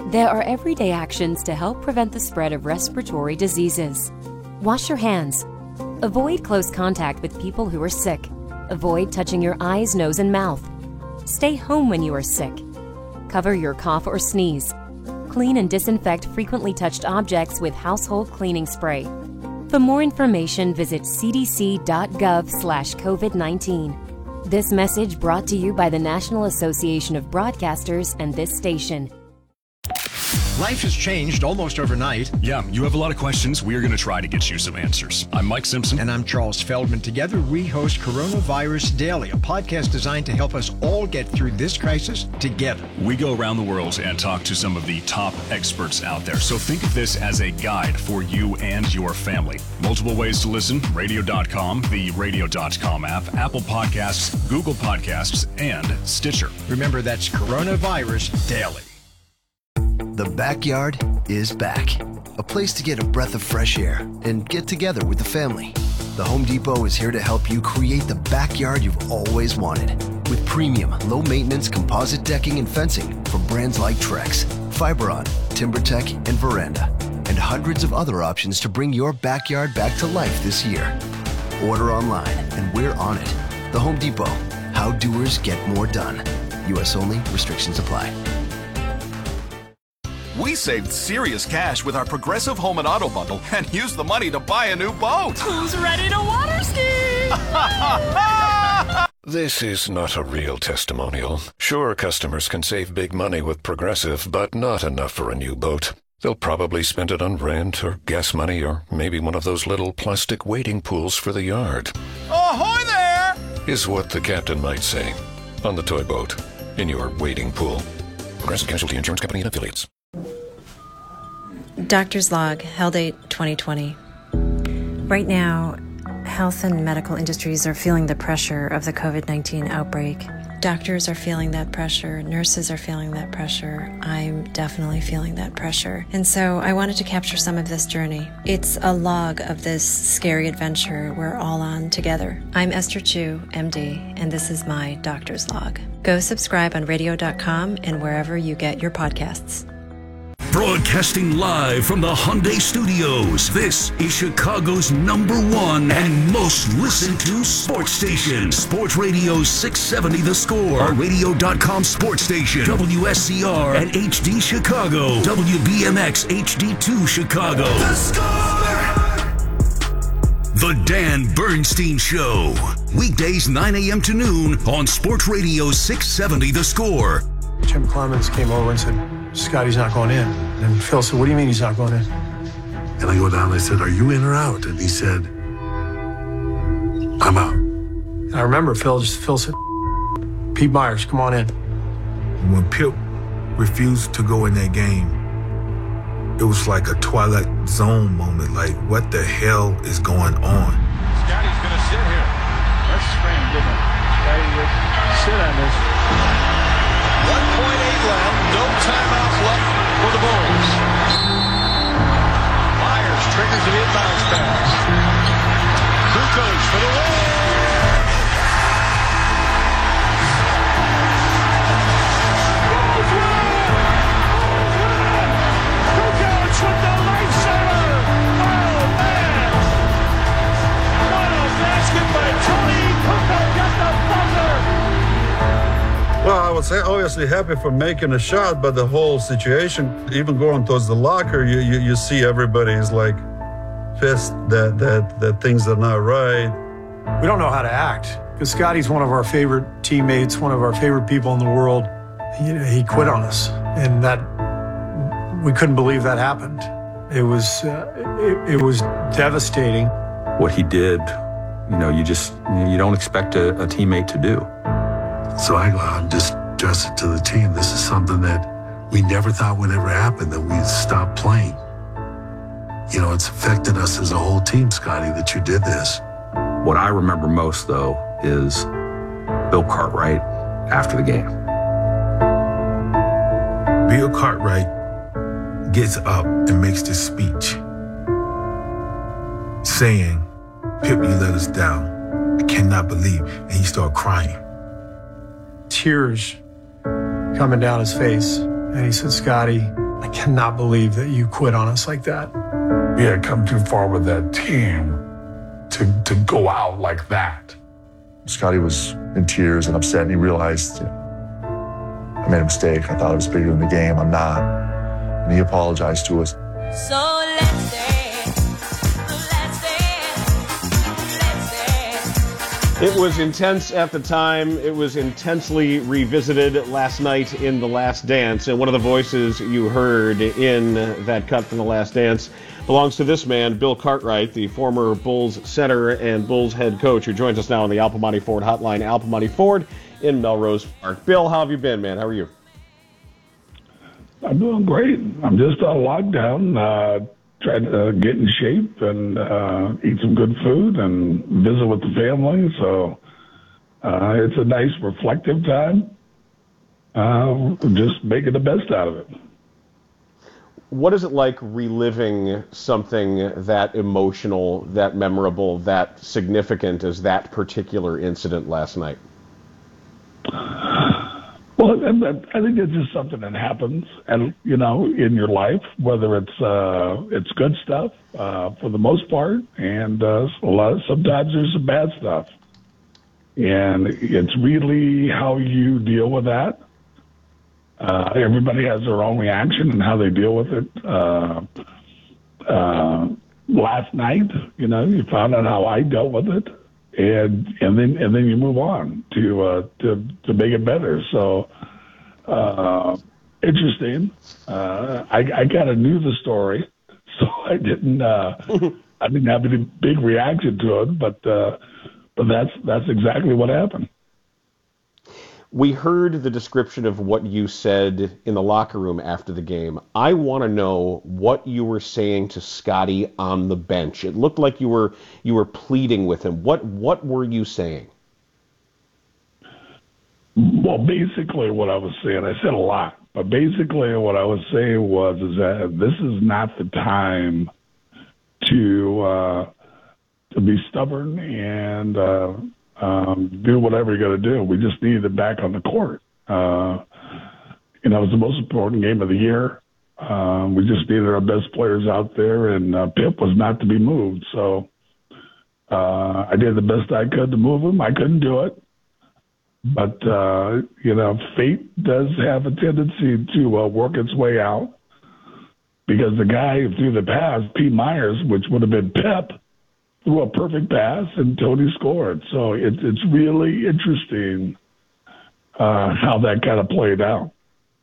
There are everyday actions to help prevent the spread of respiratory diseases. Wash your hands. Avoid close contact with people who are sick. Avoid touching your eyes, nose, and mouth. Stay home when you are sick. Cover your cough or sneeze. Clean and disinfect frequently touched objects with household cleaning spray. For more information, visit cdc.gov/COVID-19. This message brought to you by the National Association of Broadcasters and this station. Life has changed almost overnight. Yeah, you have a lot of questions. We're going to try to get you some answers. I'm Mike Simpson. And I'm Charles Feldman. Together, we host Coronavirus Daily, a podcast designed to help us all get through this crisis together. We go around the world and talk to some of the top experts out there. So think of this as a guide for you and your family. Multiple ways to listen: radio.com, the radio.com app, Apple Podcasts, Google Podcasts, and Stitcher. Remember, that's Coronavirus Daily. The backyard is back. A place to get a breath of fresh air and get together with the family. The Home Depot is here to help you create the backyard you've always wanted. With premium, low-maintenance composite decking and fencing from brands like Trex, Fiberon, TimberTech, and Veranda. And hundreds of other options to bring your backyard back to life this year. Order online and we're on it. The Home Depot. How doers get more done. U.S. only. Restrictions apply. We saved serious cash with our Progressive Home and Auto Bundle and used the money to buy a new boat. Who's ready to water ski? This is not a real testimonial. Sure, customers can save big money with Progressive, but not enough for a new boat. They'll probably spend it on rent or gas money or maybe one of those little plastic wading pools for the yard. Ahoy there! Is what the captain might say. On the toy boat. In your wading pool. Progressive Casualty Insurance Company and Affiliates. Doctor's Log, Hell Date 2020. Right now, health and medical industries are feeling the pressure of the COVID-19 outbreak. Doctors are feeling that pressure. Nurses are feeling that pressure. I'm definitely feeling that pressure. And so I wanted to capture some of this journey. It's a log of this scary adventure we're all on together. I'm Esther Chu, MD, and this is my Doctor's Log. Go subscribe on radio.com and wherever you get your podcasts. Broadcasting live from the Hyundai Studios, this is Chicago's #1 and most listened to sports station. Sports Radio 670 The Score, our radio.com sports station. WSCR and HD Chicago. WBMX HD2 Chicago. The Score! The Dan Bernstein Show. Weekdays 9 a.m. to noon on Sports Radio 670 The Score. Jim Clemens came over and said, Scotty's not going in. And Phil said, what do you mean he's not going in? And I go down and I said, are you in or out? And he said, I'm out. And I remember Phil said, Pete Myers, come on in. When Pip refused to go in that game, it was like a Twilight Zone moment. Like, what the hell is going on? Scotty's going to sit here. Let's scram, didn't it? Scotty would sit on this. 1.8 left, no timeouts left for the Bulls. Myers triggers the inbounds pass. Kukoc for the win. Kukoc with the lifesaver. Oh, man. What a basket by Tony Kukoc at the buzzer. Well, I was obviously happy for making a shot, but the whole situation, even going towards the locker, you see everybody is like pissed that things are not right. We don't know how to act because Scotty's one of our favorite teammates, one of our favorite people in the world. He quit on us, and that we couldn't believe that happened. It was devastating. What he did, you don't expect a teammate to do. So I go out and just address it to the team. This is something that we never thought would ever happen, that we'd stop playing. It's affected us as a whole team, Scotty, that you did this. What I remember most, though, is Bill Cartwright after the game. Bill Cartwright gets up and makes this speech saying, Pip, you let us down. I cannot believe. And he started crying. Tears coming down his face. And he said, Scotty, I cannot believe that you quit on us like that. We had come too far with that team to go out like that. Scotty was in tears and upset, and he realized, I made a mistake. I thought it was bigger than the game. I'm not. And he apologized to us. So let's It was intense at the time. It was intensely revisited last night in The Last Dance. And one of the voices you heard in that cut from The Last Dance belongs to this man, Bill Cartwright, the former Bulls center and Bulls head coach, who joins us now on the Al Piemonte Ford hotline. Al Piemonte Ford in Melrose Park. Bill, how have you been, man? How are you? I'm doing great. I'm just on lockdown, trying to get in shape and eat some good food and visit with the family. So it's a nice reflective time. Just making the best out of it. What is it like reliving something that emotional, that memorable, that significant as that particular incident last night? Well, I think it's just something that happens, and in your life, whether it's good stuff for the most part, and sometimes there's some bad stuff, and it's really how you deal with that. Everybody has their own reaction and how they deal with it. Last night, you found out how I dealt with it. And then you move on to make it better. So interesting. I kind of knew the story, so I didn't have any big reaction to it. But that's exactly what happened. We heard the description of what you said in the locker room after the game. I want to know what you were saying to Scotty on the bench. It looked like you were pleading with him. What were you saying? Well, basically what I was saying, I said a lot, but basically what I was saying is that this is not the time to be stubborn and do whatever you got to do. We just needed it back on the court. It was the most important game of the year. We just needed our best players out there, and Pip was not to be moved. So I did the best I could to move him. I couldn't do it. But, fate does have a tendency to work its way out, because the guy who threw the pass, Pete Myers, which would have been Pip, threw a perfect pass, and Tony scored. So it's really interesting how that kind of played out.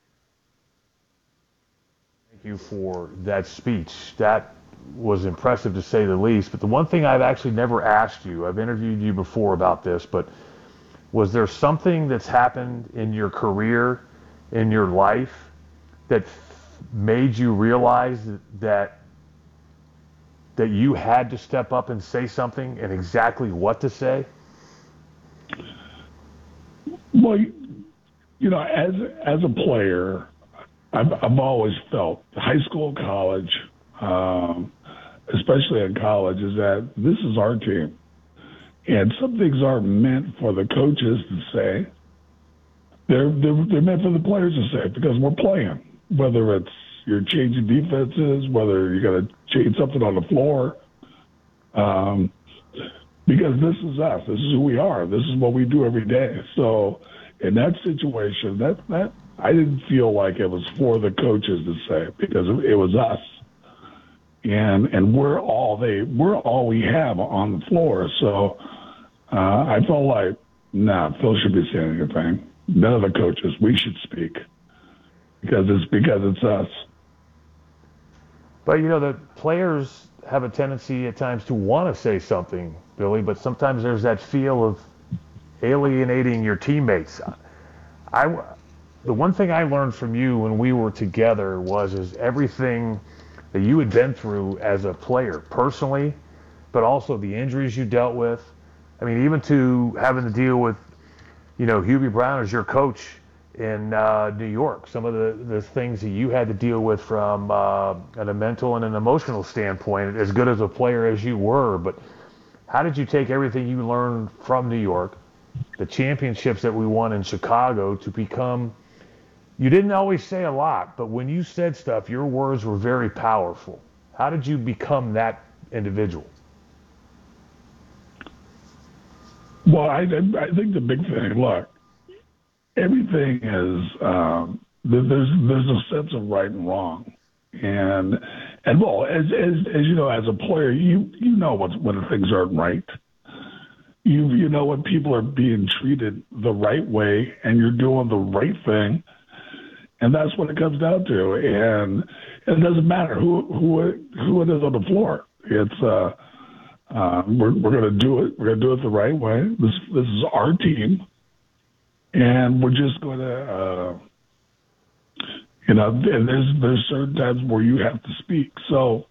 Thank you for that speech. That was impressive, to say the least. But the one thing I've actually never asked you, I've interviewed you before about this, but was there something that's happened in your career, in your life, that made you realize that you had to step up and say something, and exactly what to say? Well, as a player, I've always felt, high school, college, especially in college, is that this is our team. And some things aren't meant for the coaches to say. They're meant for the players to say, because we're playing. Whether it's you're changing defenses, whether you're going to change something on the floor, because this is us. This is who we are. This is what we do every day. So in that situation, that I didn't feel like it was for the coaches to say, because it was us. And we're all we have on the floor. So I felt like, Phil should be saying anything. None of the coaches. We should speak, because it's us. But the players have a tendency at times to want to say something, Billy. But sometimes there's that feel of alienating your teammates. The one thing I learned from you when we were together is everything that you had been through as a player, personally, but also the injuries you dealt with. I mean, even to having to deal with, Hubie Brown as your coach in New York, some of the things that you had to deal with from a mental and an emotional standpoint, as good as a player as you were. But how did you take everything you learned from New York, the championships that we won in Chicago, to become You didn't always say a lot, but when you said stuff, your words were very powerful. How did you become that individual? Well, I think the big thing, look, everything is, there's a sense of right and wrong. And well, as you know, as a player, you know when things aren't right. You know when people are being treated the right way and you're doing the right thing. And that's what it comes down to. And it doesn't matter who it is on the floor. It's we're going to do it. We're going to do it the right way. This is our team, and we're just going to, And there's certain times where you have to speak. So,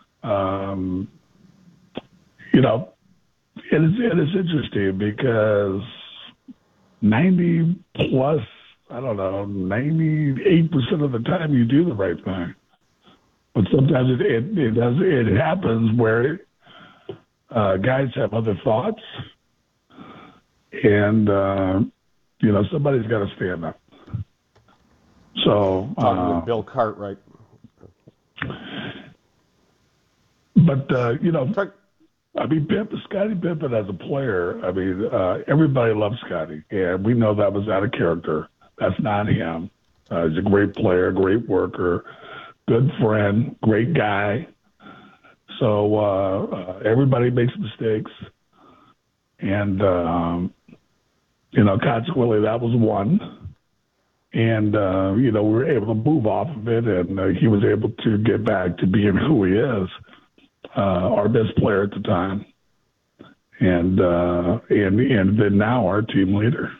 it's interesting because 90 plus. I don't know, 98% of the time you do the right thing. But sometimes it happens where guys have other thoughts and, somebody's got to stand up. So, talking with Bill Cartwright. But, Scottie Pippen as a player, everybody loves Scottie. And we know that was out of character. That's not him. He's a great player, great worker, good friend, great guy. So everybody makes mistakes. And, consequently, that was one. And, we were able to move off of it, and he was able to get back to being who he is, our best player at the time. And then now our team leader.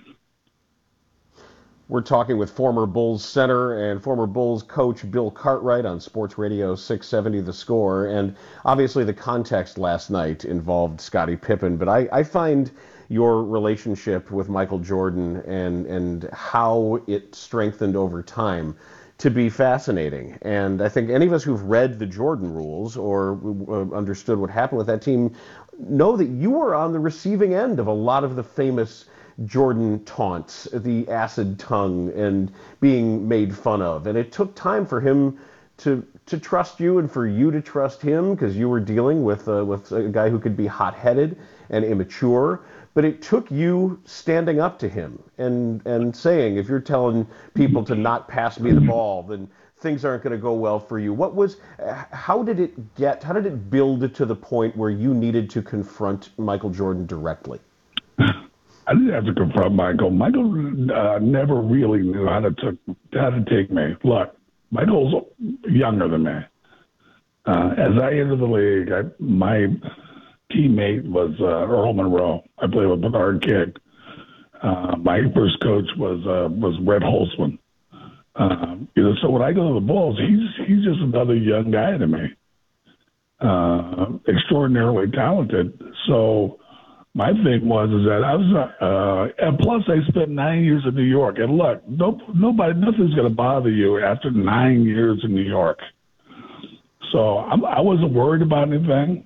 We're talking with former Bulls center and former Bulls coach Bill Cartwright on Sports Radio 670 The Score. And obviously the context last night involved Scottie Pippen, but I find your relationship with Michael Jordan and how it strengthened over time to be fascinating. And I think any of us who've read the Jordan rules or understood what happened with that team know that you were on the receiving end of a lot of the famous Jordan taunts, the acid tongue, and being made fun of. And it took time for him to trust you and for you to trust him, because you were dealing with a guy who could be hot-headed and immature. But it took you standing up to him and saying, if you're telling people to not pass me the ball, then things aren't going to go well for you. How did it build to the point where you needed to confront Michael Jordan directly? I didn't have to confront Michael. Michael never really knew how to take me. Look, Michael's younger than me. As I entered the league, my teammate was Earl Monroe. I played with Bernard King. My first coach was Red Holtzman. So when I go to the Bulls, he's just another young guy to me. Extraordinarily talented. So my thing was that I was, and plus I spent 9 years in New York. And look, nothing's going to bother you after 9 years in New York. So I wasn't worried about anything.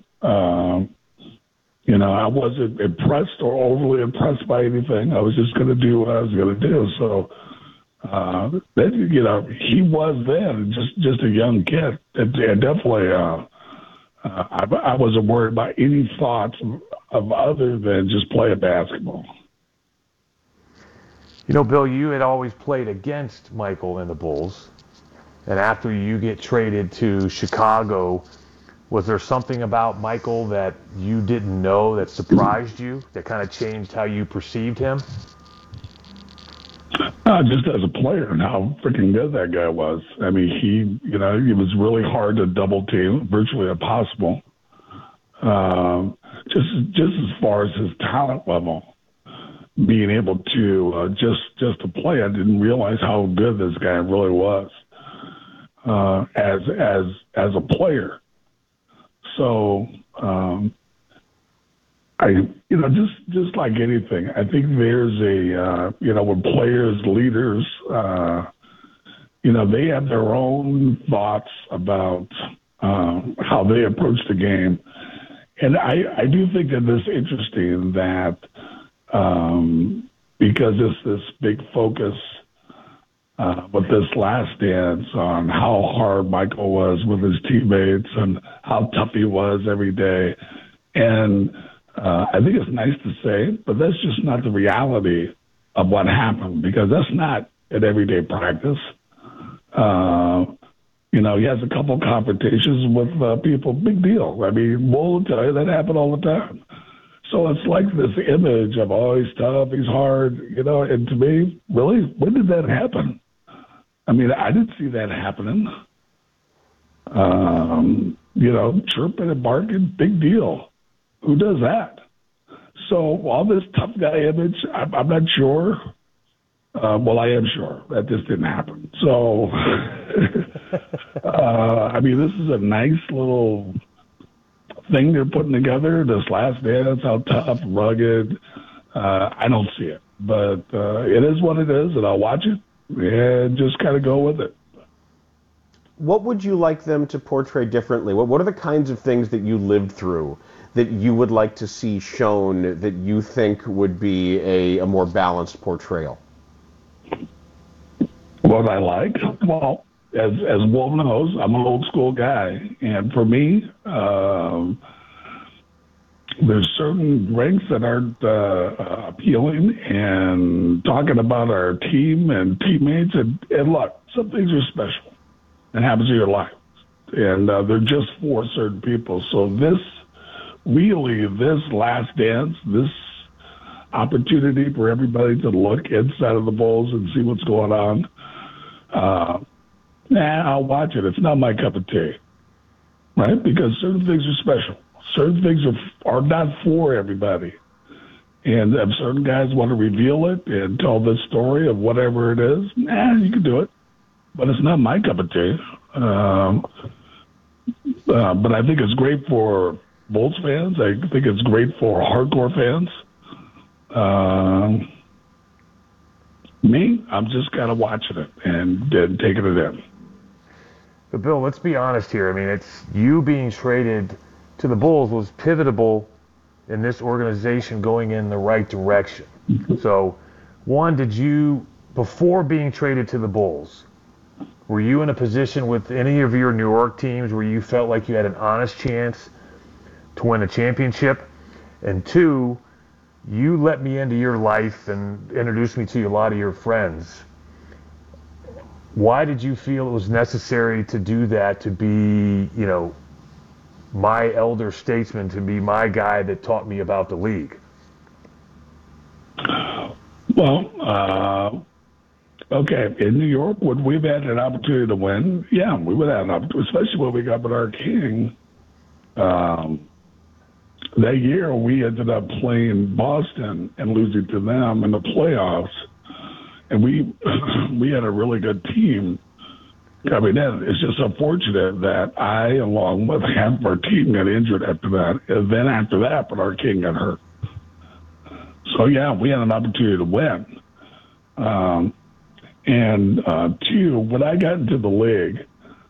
I wasn't impressed or overly impressed by anything. I was just going to do what I was going to do. So, he was then just a young kid. And definitely, I wasn't worried about any thoughts of other than just playing basketball. Bill, you had always played against Michael and the Bulls. And after you get traded to Chicago, was there something about Michael that you didn't know that surprised you, that kind of changed how you perceived him? Just as a player and how freaking good that guy was. I mean, he was really hard to double team, virtually impossible. Just as far as his talent level, being able to just to play, I didn't realize how good this guy really was as a player. So, just like anything, I think there's when players, leaders, they have their own thoughts about how they approach the game. And I do think that it's interesting that because it's this big focus with this last dance on how hard Michael was with his teammates and how tough he was every day. And I think it's nice to say, but that's just not the reality of what happened, because that's not an everyday practice. He has a couple confrontations with people, big deal. I mean, we'll tell you that happen all the time. So it's like this image of, oh, he's tough, he's hard, and to me, really, when did that happen? I mean, I didn't see that happening. Chirping and barking, big deal. Who does that? So all this tough guy image, I'm not sure. Well, I am sure that this didn't happen. So, this is a nice little thing they're putting together, this last dance, how tough, rugged. I don't see it. But it is what it is, and I'll watch it and just kind of go with it. What would you like them to portray differently? What are the kinds of things that you lived through that you would like to see shown that you think would be a more balanced portrayal? What I like? Well, as Wolf knows, I'm an old school guy. And for me, there's certain ranks that aren't appealing, and talking about our team and teammates. And look, some things are special and happens in your life. And they're just for certain people. So this last dance, this opportunity for everybody to look inside of the bowls and see what's going on, I'll watch it. It's not my cup of tea, right? Because certain things are special. Certain things are not for everybody. And if certain guys want to reveal it and tell this story of whatever it is, you can do it. But it's not my cup of tea. But I think it's great for Bolts fans. I think it's great for hardcore fans. Me, I'm just kind of watching it and taking it in. But Bill, let's be honest here. I mean, it's you being traded to the Bulls was pivotal in this organization going in the right direction. So, one, before being traded to the Bulls, were you in a position with any of your New York teams where you felt like you had an honest chance to win a championship? And two, you let me into your life and introduced me to a lot of your friends. Why did you feel it was necessary to do that, to be, my elder statesman, to be my guy that taught me about the league? Well, okay, in New York, would we've had an opportunity to win? Yeah, we would have an opportunity, especially when we got with our king. That year, we ended up playing Boston and losing to them in the playoffs. And we had a really good team coming in. It's just unfortunate that I, along with half of our team, got injured after that. And then after that, but our king got hurt. So, yeah, we had an opportunity to win. Two, when I got into the league,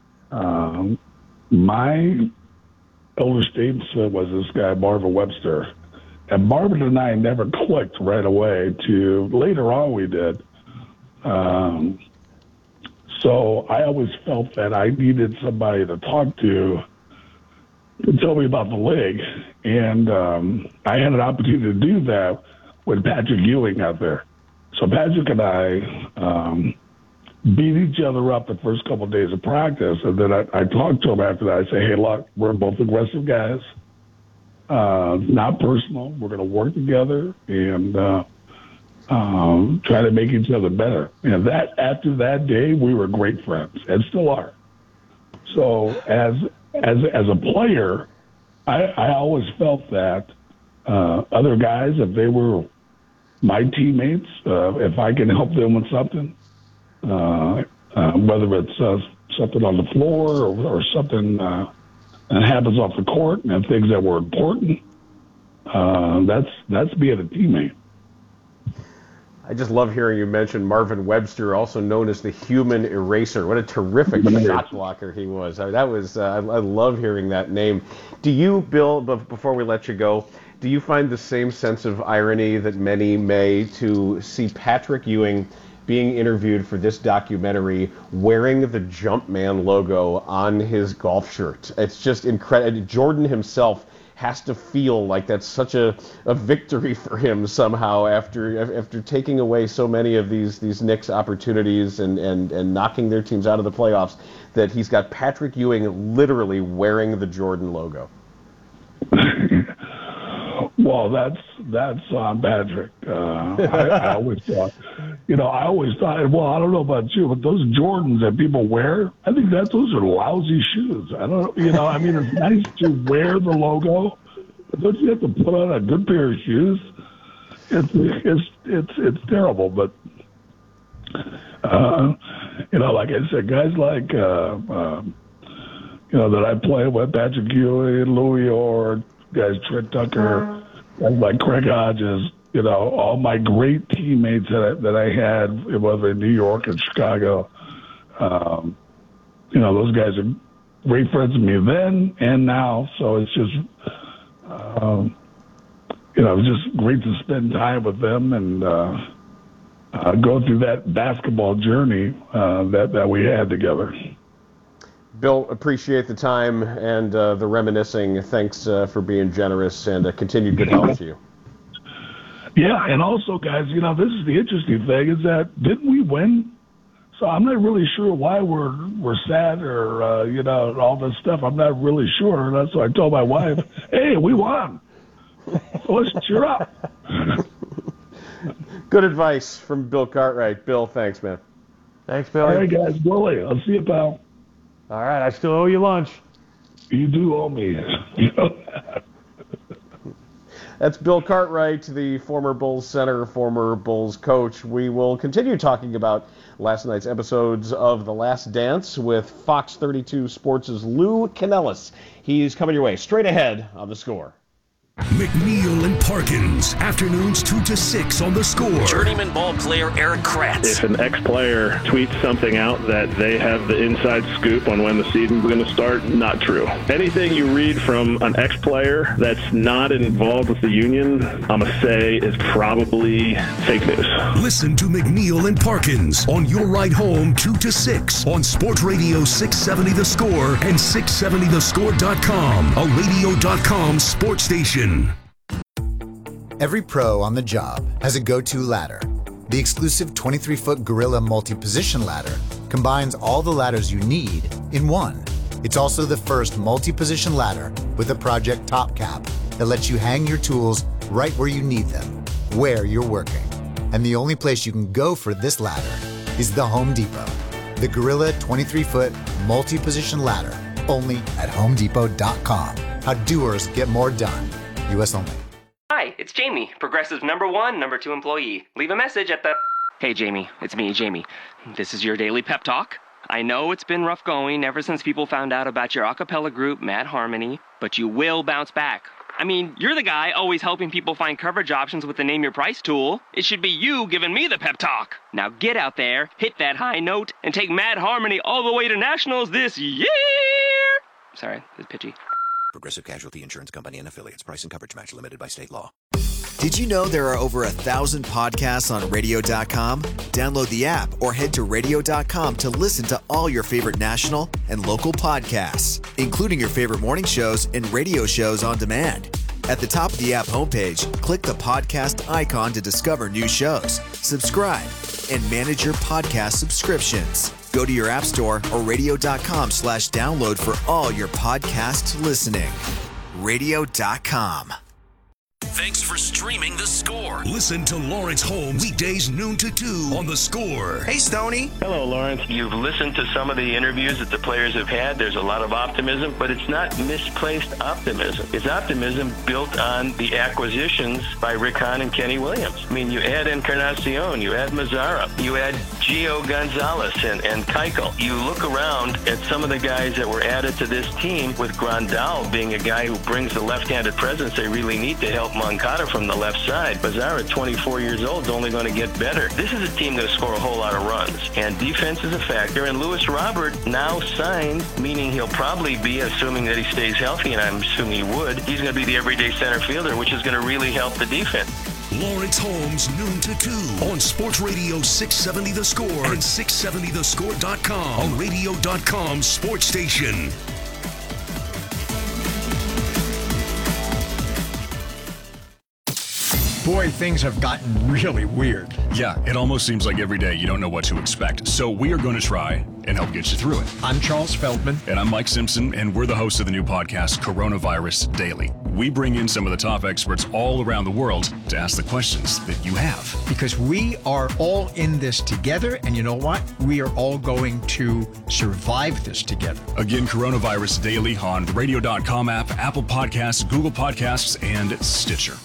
my elder statesman was this guy, Marvin Webster. And Marvin and I never clicked right away. To later on we did. So I always felt that I needed somebody to talk to tell me about the league. And I had an opportunity to do that with Patrick Ewing out there. So Patrick and I beat each other up the first couple of days of practice. And then I talked to him after that. I say, hey, look, we're both aggressive guys. Not personal. We're going to work together and try to make each other better. And after that day, we were great friends and still are. So as a player, I always felt that other guys, if they were my teammates, if I can help them with something, whether it's something on the floor or something that happens off the court and things that were important, that's being a teammate. I just love hearing you mention Marvin Webster, also known as the human eraser. What a terrific shot blocker he was. I love hearing that name. Do you, Bill, before we let you go, do you find the same sense of irony that many may to see Patrick Ewing being interviewed for this documentary wearing the Jumpman logo on his golf shirt. It's just incredible. Jordan himself has to feel like that's such a victory for him somehow after taking away so many of these Knicks opportunities and knocking their teams out of the playoffs, that he's got Patrick Ewing literally wearing the Jordan logo. Well, that's on Patrick. I always thought, well, I don't know about you, but those Jordans that people wear, I think those are lousy shoes. I don't, it's nice to wear the logo, but don't you have to put on a good pair of shoes? It's terrible, but like I said, guys like that I play with, Patrick Ewing, Louis Orr, guys Trent Tucker, guys like Craig Hodges, all my great teammates that I had, whether in New York or Chicago, those guys are great friends with me then and now. So it's just, just great to spend time with them and go through that basketball journey that we had together. Bill, appreciate the time and the reminiscing. Thanks for being generous, and continued good health to you. Yeah, and also, guys, this is the interesting thing, is that didn't we win? So I'm not really sure why we're sad or, all this stuff. I'm not really sure. That's why I told my wife, hey, we won. So let's cheer up. Good advice from Bill Cartwright. Bill, thanks, man. Thanks, Billy. All right, guys, Billy, I'll see you, pal. All right, I still owe you lunch. You do owe me. That's Bill Cartwright, the former Bulls center, former Bulls coach. We will continue talking about last night's episodes of The Last Dance with Fox 32 Sports' Lou Canellis. He's coming your way straight ahead on The Score. McNeil and Parkins, afternoons 2 to 6 on The Score. Journeyman ball player Eric Kratz. If an ex-player tweets something out that they have the inside scoop on when the season's going to start, not true. Anything you read from an ex-player that's not involved with the union, I'm going to say is probably fake news. Listen to McNeil and Parkins on your ride home 2 to 6 on Sports Radio 670 The Score and 670thescore.com, a radio.com sports station. Every pro on the job has a go-to ladder. The exclusive 23-foot Gorilla multi-position ladder combines all the ladders you need in one. It's also the first multi-position ladder with a Project Top Cap that lets you hang your tools right where you need them, where you're working. And the only place you can go for this ladder is the Home Depot. The Gorilla 23-foot multi-position ladder, only at HomeDepot.com. How doers get more done. U.S. only. Hi, it's Jamie, Progressive's #1, #2 employee. Leave a message at the... Hey, Jamie, it's me, Jamie. This is your daily pep talk. I know it's been rough going ever since people found out about your a cappella group, Mad Harmony, but you will bounce back. I mean, you're the guy always helping people find coverage options with the Name Your Price tool. It should be you giving me the pep talk. Now get out there, hit that high note, and take Mad Harmony all the way to nationals this year! Sorry, it's pitchy. Progressive Casualty Insurance Company and Affiliates. Price and coverage match limited by state law. Did you know there are over 1,000 podcasts on radio.com? Download the app or head to radio.com to listen to all your favorite national and local podcasts, including your favorite morning shows and radio shows on demand. At the top of the app homepage, click the podcast icon to discover new shows, subscribe, and manage your podcast subscriptions. Go to your app store or radio.com/download for all your podcast listening. Radio.com. Thanks for streaming The Score. Listen to Lawrence Holmes weekdays noon to 2 on The Score. Hey, Stoney. Hello, Lawrence. You've listened to some of the interviews that the players have had. There's a lot of optimism, but it's not misplaced optimism. It's optimism built on the acquisitions by Rick Hahn and Kenny Williams. I mean, you add Encarnacion, you add Mazzara, you add Gio Gonzalez and Keuchel. You look around at some of the guys that were added to this team, with Grandal being a guy who brings the left-handed presence they really need to help Moncada from the left side. Mazzara, 24 years old, is only going to get better. This is a team going to score a whole lot of runs, and defense is a factor. And Lewis Robert now signed, meaning he'll probably be, assuming that he stays healthy, and I'm assuming he would, he's going to be the everyday center fielder, which is going to really help the defense. Lawrence Holmes, noon to 2 on Sports Radio 670 The Score and 670thescore.com on radio.com sports station. Boy, things have gotten really weird. Yeah, it almost seems like every day you don't know what to expect. So we are going to try and help get you through it. I'm Charles Feldman. And I'm Mike Simpson, and we're the hosts of the new podcast, Coronavirus Daily. We bring in some of the top experts all around the world to ask the questions that you have. Because we are all in this together, and you know what? We are all going to survive this together. Again, Coronavirus Daily on the radio.com app, Apple Podcasts, Google Podcasts, and Stitcher.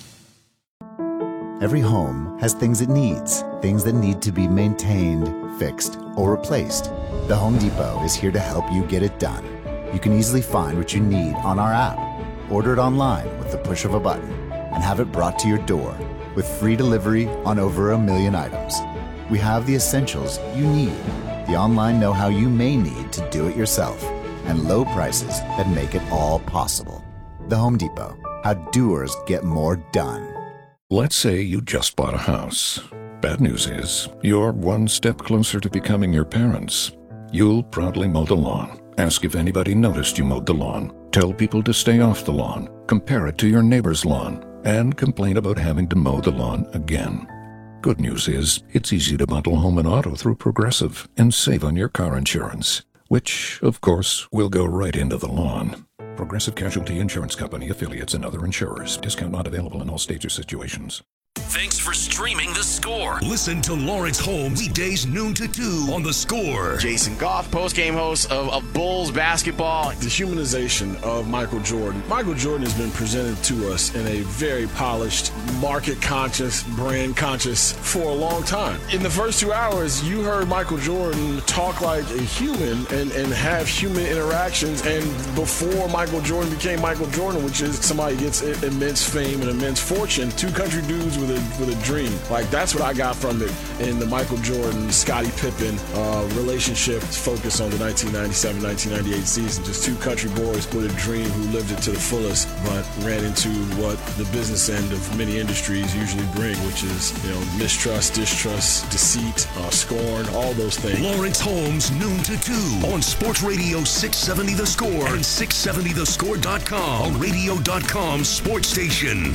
Every home has things it needs, things that need to be maintained, fixed, or replaced. The Home Depot is here to help you get it done. You can easily find what you need on our app, order it online with the push of a button, and have it brought to your door with free delivery on over 1 million items. We have the essentials you need, the online know-how you may need to do it yourself, and low prices that make it all possible. The Home Depot, how doers get more done. Let's say you just bought a house. Bad news is, you're one step closer to becoming your parents. You'll proudly mow the lawn, ask if anybody noticed you mowed the lawn, tell people to stay off the lawn, compare it to your neighbor's lawn, and complain about having to mow the lawn again. Good news is, it's easy to bundle home and auto through Progressive and save on your car insurance, which, of course, will go right into the lawn. Progressive Casualty Insurance Company, affiliates, and other insurers. Discount not available in all states or situations. Thanks for streaming The Score. Listen to Lawrence Holmes weekdays noon to 2 on The Score. Jason Goff, post-game host of Bulls basketball. The humanization of Michael Jordan. Michael Jordan has been presented to us in a very polished, market-conscious, brand-conscious for a long time. In the first 2 hours, you heard Michael Jordan talk like a human and have human interactions. And before Michael Jordan became Michael Jordan, which is somebody gets immense fame and immense fortune, two country dudes with a dream. Like, that's what I got from it in the Michael Jordan, Scottie Pippen relationship focused on the 1997-1998 season. Just two country boys with a dream who lived it to the fullest, but ran into what the business end of many industries usually bring, which is, mistrust, distrust, deceit, scorn, all those things. Lawrence Holmes, noon to 2 on Sports Radio 670 The Score and 670thescore.com on radio.com sports station.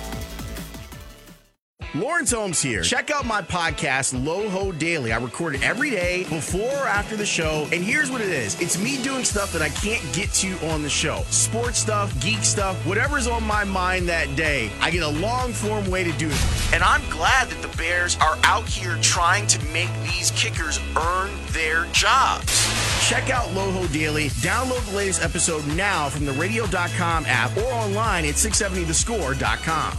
Lawrence Holmes here. Check out my podcast, Loho Daily. I record it every day, before or after the show. And here's what it is. It's me doing stuff that I can't get to on the show. Sports stuff, geek stuff, whatever's on my mind that day. I get a long-form way to do it. And I'm glad that the Bears are out here trying to make these kickers earn their jobs. Check out Loho Daily. Download the latest episode now from the radio.com app or online at 670thescore.com.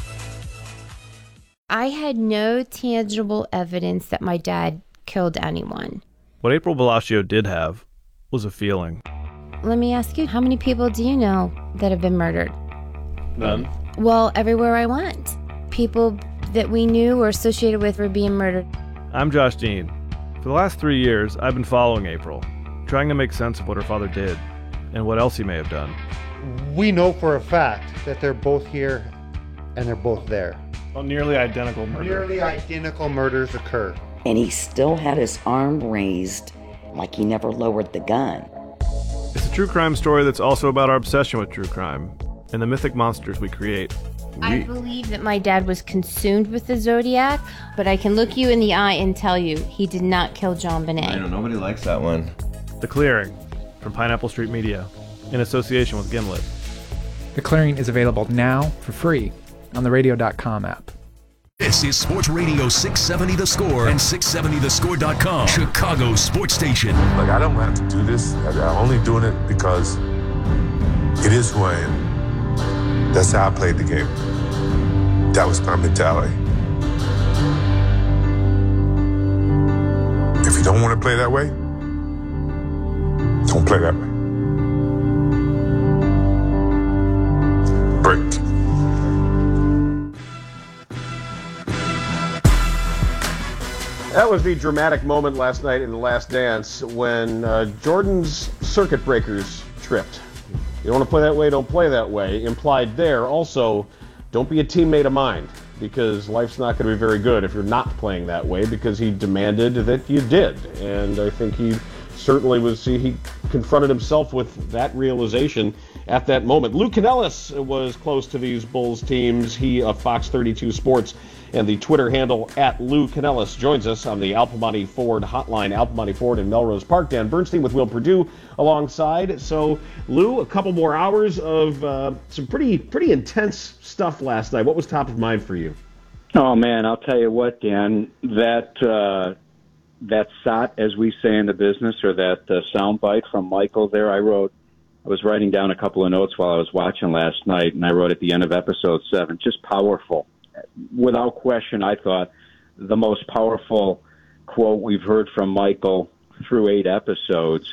I had no tangible evidence that my dad killed anyone. What April Bellaccio did have was a feeling. Let me ask you, how many people do you know that have been murdered? None. Well, everywhere I went, people that we knew or associated with were being murdered. I'm Josh Dean. For the last 3 years, I've been following April, trying to make sense of what her father did and what else he may have done. We know for a fact that they're both here and they're both there. Well, nearly identical murders. Nearly identical murders occur. And he still had his arm raised like he never lowered the gun. It's a true crime story that's also about our obsession with true crime and the mythic monsters we create. I believe that my dad was consumed with the Zodiac, but I can look you in the eye and tell you he did not kill John Bonet. I know, nobody likes that one. The Clearing from Pineapple Street Media in association with Gimlet. The Clearing is available now for free on the radio.com app. This is Sports Radio 670 The Score and 670thescore.com, Chicago sports station. Like, I don't have to do this. I'm only doing it because it is who I am. That's how I played the game. That was my mentality. If you don't want to play that way, don't play that way. Break. That was the dramatic moment last night in The Last Dance when Jordan's circuit breakers tripped. You don't want to play that way, don't play that way. Implied there. Also, don't be a teammate of mine. because life's not going to be very good if you're not playing that way, because he demanded that you did. And I think he certainly he confronted himself with that realization at that moment. Lou Canellis was close to these Bulls teams. He of Fox 32 Sports and the Twitter handle at Lou Canellis joins us on the Al Piemonte Ford hotline. Al Piemonte Ford in Melrose Park. Dan Bernstein with Will Perdue alongside. So, Lou, a couple more hours of some pretty intense stuff last night. What was top of mind for you? Oh man, I'll tell you what, Dan. That SOT, as we say in the business, or that soundbite from Michael there, I was writing down a couple of notes while I was watching last night, and I wrote at the end of episode 7, just powerful. Without question, I thought the most powerful quote we've heard from Michael through 8 episodes,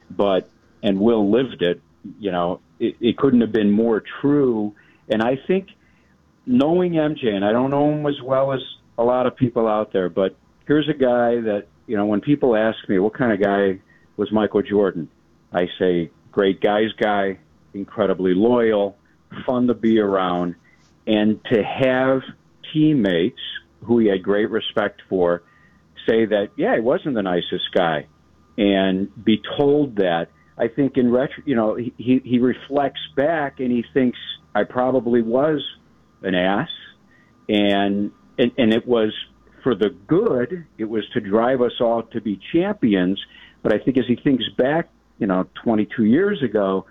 and Will lived it. You know, it couldn't have been more true. And I think knowing MJ, and I don't know him as well as a lot of people out there, but here's a guy that, you know, when people ask me what kind of guy was Michael Jordan, I say great guy's guy, incredibly loyal, fun to be around, and to have teammates who he had great respect for say that, yeah, he wasn't the nicest guy, and be told that, I think in retro, you know, he reflects back and he thinks I probably was an ass, and it was for the good. It was to drive us all to be champions. But I think as he thinks back, you know, 22 years ago,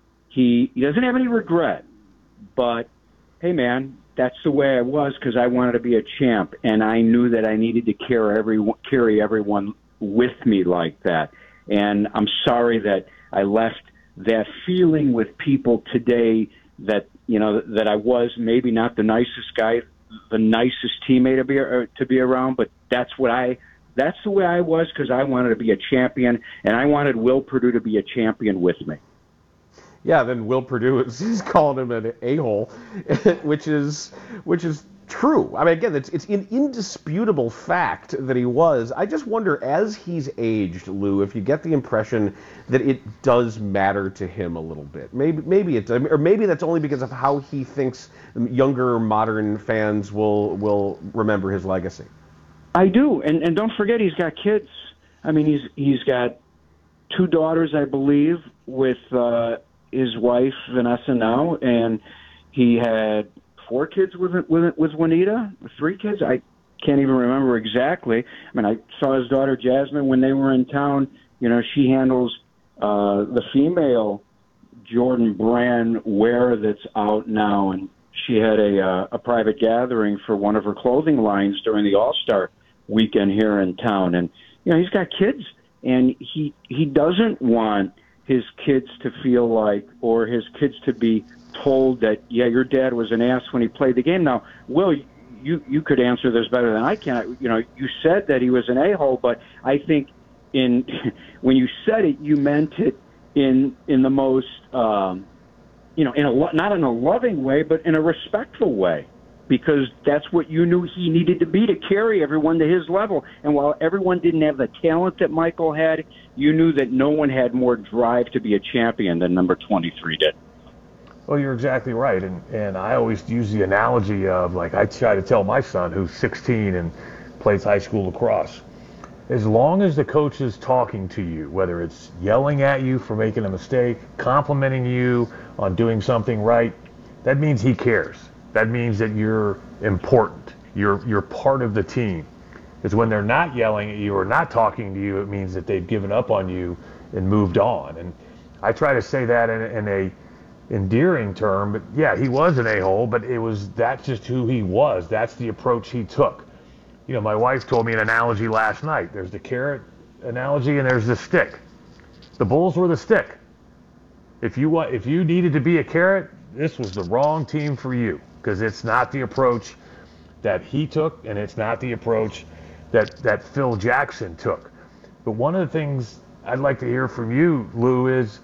he doesn't have any regret. But hey, man, that's the way I was because I wanted to be a champ, and I knew that I needed to carry everyone with me like that. And I'm sorry that I left that feeling with people today that, you know, that I was maybe not the nicest guy, the nicest teammate to be around, but that's the way I was because I wanted to be a champion, and I wanted Will Perdue to be a champion with me. Yeah, then Will Perdue is calling him an a-hole, which is true. I mean, again, it's an indisputable fact that he was. I just wonder, as he's aged, Lou, if you get the impression that it does matter to him a little bit. Maybe it does, or maybe that's only because of how he thinks younger, modern fans will remember his legacy. I do, and don't forget he's got kids. I mean, he's got 2 daughters, I believe, with his wife Vanessa now, and he had 4 kids with Juanita, 3 kids. I can't even remember exactly. I mean, I saw his daughter Jasmine when they were in town. You know, she handles the female Jordan brand wear that's out now, and she had a private gathering for one of her clothing lines during the All-Star weekend here in town. And you know, he's got kids, and he doesn't want his kids to feel like, or his kids to be told that, yeah, your dad was an ass when he played the game. Now, Will, you could answer this better than I can. You know, you said that he was an a-hole, but I think when you said it, you meant it in the most, you know, not in a loving way, but in a respectful way, because that's what you knew he needed to be to carry everyone to his level. And while everyone didn't have the talent that Michael had, you knew that no one had more drive to be a champion than number 23 did. Well, you're exactly right. And I always use the analogy of, like, I try to tell my son, who's 16 and plays high school lacrosse, as long as the coach is talking to you, whether it's yelling at you for making a mistake, complimenting you on doing something right, that means he cares. That means that you're important. You're part of the team. It's when they're not yelling at you or not talking to you, it means that they've given up on you and moved on. And I try to say that in a endearing term, but yeah, he was an a-hole, but that's just who he was. That's the approach he took. You know, my wife told me an analogy last night. There's the carrot analogy and there's the stick. The Bulls were the stick. If you needed to be a carrot, this was the wrong team for you, because it's not the approach that he took, and it's not the approach that Phil Jackson took. But one of the things I'd like to hear from you, Lou, is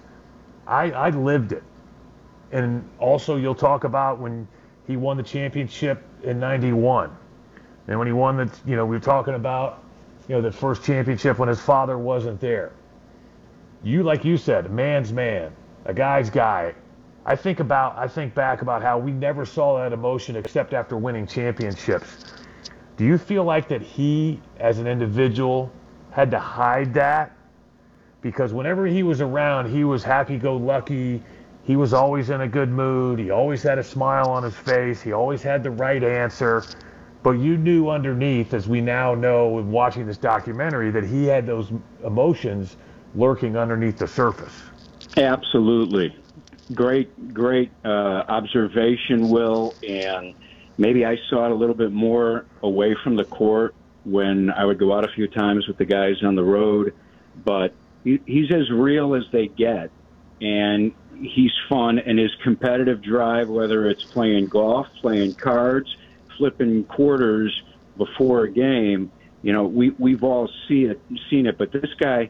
I lived it. And also you'll talk about when he won the championship in 91. And when he won we were talking about, the first championship when his father wasn't there. You, like you said, a man's man, a guy's guy, I think back about how we never saw that emotion except after winning championships. Do you feel like that he, as an individual, had to hide that? Because whenever he was around, he was happy-go-lucky. He was always in a good mood. He always had a smile on his face. He always had the right answer. But you knew underneath, as we now know in watching this documentary, that he had those emotions lurking underneath the surface. Absolutely. Great observation, Will. And maybe I saw it a little bit more away from the court when I would go out a few times with the guys on the road. But he's as real as they get. And he's fun, and his competitive drive, whether it's playing golf, playing cards, flipping quarters before a game, we've all seen it. But this guy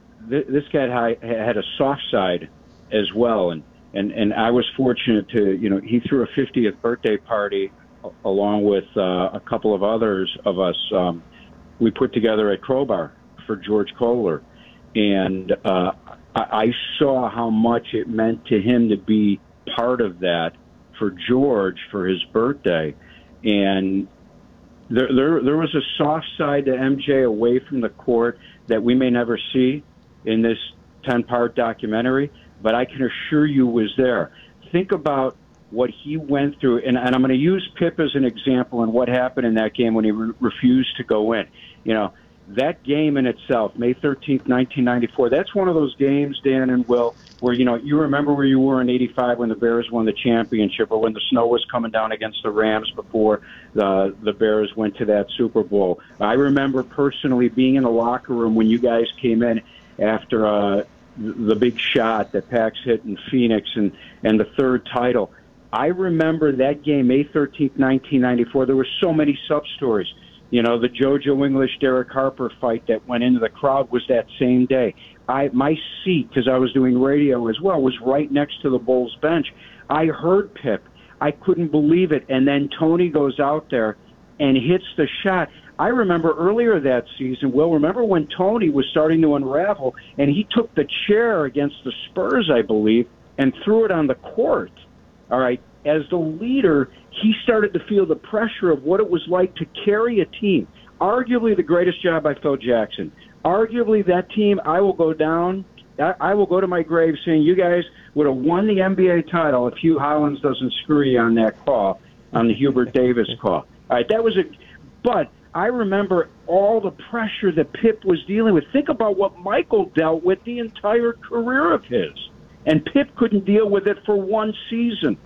had a soft side as well, and I was fortunate to, he threw a 50th birthday party along with a couple of others of us. We put together a crowbar for George Kohler, and I saw how much it meant to him to be part of that for George for his birthday. And there was a soft side to MJ away from the court that we may never see in this 10-part documentary, but I can assure you was there. Think about what he went through, and I'm going to use Pip as an example and what happened in that game when he refused to go in. That game in itself, May 13th, 1994, that's one of those games, Dan and Will, where, you remember where you were in 85 when the Bears won the championship, or when the snow was coming down against the Rams before the Bears went to that Super Bowl. I remember personally being in the locker room when you guys came in after the big shot that Pax hit in Phoenix and the third title. I remember that game, May 13th, 1994. There were so many sub-stories. The JoJo English, Derek Harper fight that went into the crowd was that same day. My seat, because I was doing radio as well, was right next to the Bulls bench. I heard Pip. I couldn't believe it. And then Tony goes out there and hits the shot. I remember earlier that season, Will, remember when Tony was starting to unravel, and he took the chair against the Spurs, I believe, and threw it on the court. All right. As the leader, he started to feel the pressure of what it was like to carry a team. Arguably the greatest job by Phil Jackson. Arguably that team, I will go to my grave saying you guys would have won the NBA title if Hugh Hollins doesn't screw you on that call, on the Hubert Davis call. All right, but I remember all the pressure that Pip was dealing with. Think about what Michael dealt with the entire career of his. And Pip couldn't deal with it for one season.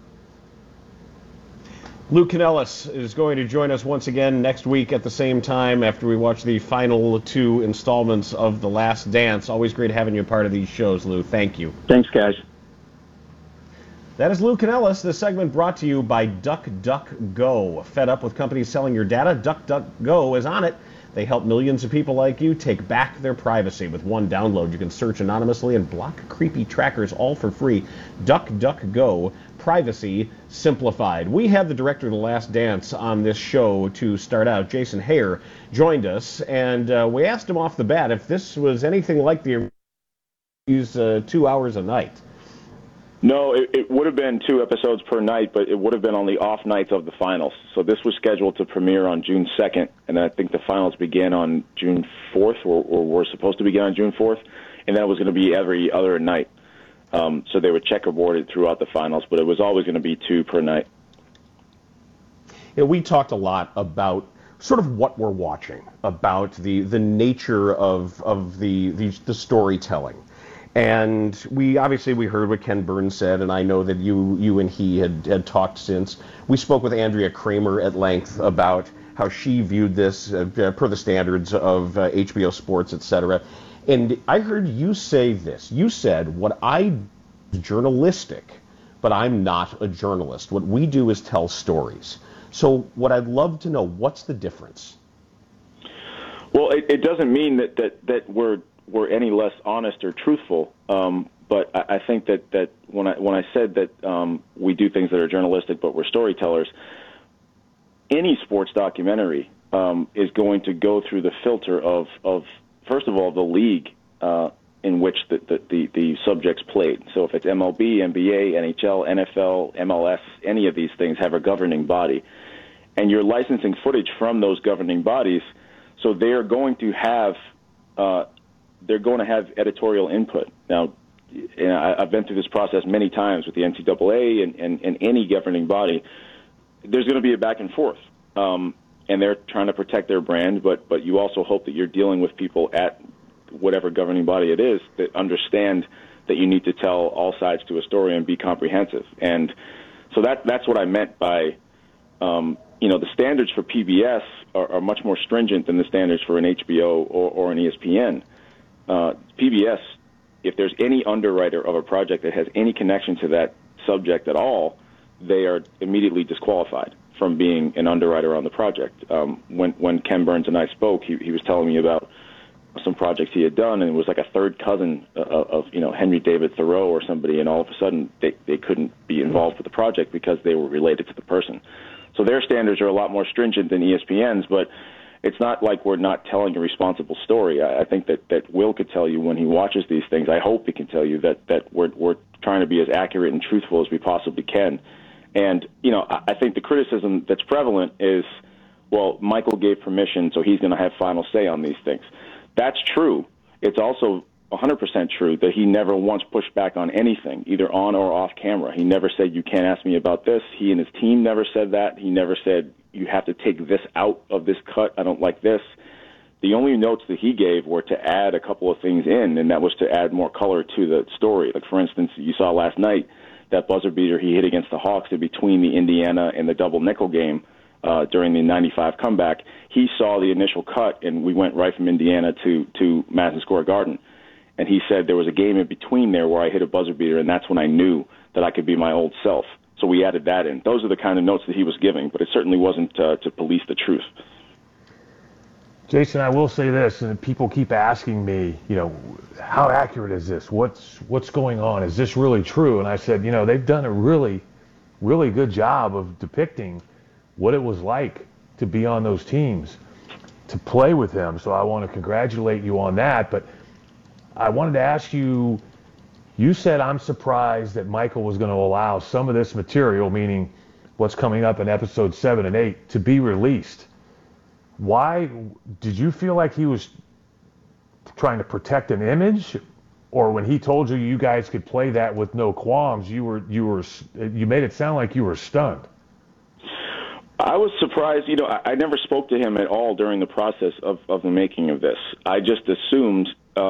Lou Canellis is going to join us once again next week at the same time after we watch the final 2 installments of The Last Dance. Always great having you a part of these shows, Lou. Thank you. Thanks, guys. That is Lou Canellis. This segment brought to you by DuckDuckGo. Fed up with companies selling your data? DuckDuckGo is on it. They help millions of people like you take back their privacy. With one download, you can search anonymously and block creepy trackers all for free. DuckDuckGo. Privacy simplified. We had the director of The Last Dance on this show to start out. Jason Hehir joined us, and we asked him off the bat if this was anything like the 2 hours a night. No, it would have been 2 episodes per night, but it would have been on the off nights of the finals. So this was scheduled to premiere on June 2nd, and I think the finals began on June 4th, or were supposed to begin on June 4th, and that was going to be every other night. So they were checkerboarded throughout the finals, but it was always going to be 2 per night. We talked a lot about sort of what we're watching, about the nature of the storytelling. And we heard what Ken Burns said, and I know that you and he had talked since. We spoke with Andrea Kramer at length about how she viewed this per the standards of HBO Sports, etc. And I heard you say this. You said, what I do is journalistic, but I'm not a journalist. What we do is tell stories. So what I'd love to know, what's the difference? Well, it doesn't mean that we're any less honest or truthful. But I think that when I said that we do things that are journalistic, but we're storytellers, any sports documentary is going to go through the filter of first of all, the league in which the subjects played. So if it's MLB, NBA, NHL, NFL, MLS, any of these things have a governing body. And you're licensing footage from those governing bodies, so they're going to have editorial input. Now, I've been through this process many times with the NCAA and any governing body. There's going to be a back and forth, and they're trying to protect their brand, but you also hope that you're dealing with people at whatever governing body it is that understand that you need to tell all sides to a story and be comprehensive. And so that's what I meant by, the standards for PBS are much more stringent than the standards for an HBO or an ESPN. PBS, if there's any underwriter of a project that has any connection to that subject at all, they are immediately disqualified from being an underwriter on the project. When Ken Burns and I spoke, he was telling me about some projects he had done, and it was like a third cousin of Henry David Thoreau or somebody, and all of a sudden they couldn't be involved with the project because they were related to the person. So their standards are a lot more stringent than ESPN's, but it's not like we're not telling a responsible story. I think that Will could tell you when he watches these things. I hope he can tell you that we're trying to be as accurate and truthful as we possibly can. And, I think the criticism that's prevalent is, well, Michael gave permission, so he's going to have final say on these things. That's true. It's also 100% true that he never once pushed back on anything, either on or off camera. He never said, you can't ask me about this. He and his team never said that. He never said, you have to take this out of this cut. I don't like this. The only notes that he gave were to add a couple of things in, and that was to add more color to the story. Like, for instance, you saw last night that buzzer beater he hit against the Hawks in between the Indiana and the double nickel game during the 95 comeback. He saw the initial cut, and we went right from Indiana to Madison Square Garden. And he said there was a game in between there where I hit a buzzer beater, and that's when I knew that I could be my old self. So we added that in. Those are the kind of notes that he was giving, but it certainly wasn't to police the truth. Jason, I will say this, and people keep asking me, how accurate is this? What's going on? Is this really true? And I said, they've done a really, really good job of depicting what it was like to be on those teams, to play with him. So I want to congratulate you on that. But I wanted to ask you, you said, I'm surprised that Michael was going to allow some of this material, meaning what's coming up in episodes 7 and 8, to be released. Why did you feel like he was trying to protect an image, or when he told you you guys could play that with no qualms, you made it sound like you were stunned? I was surprised. I never spoke to him at all during the process of the making of this. I just assumed,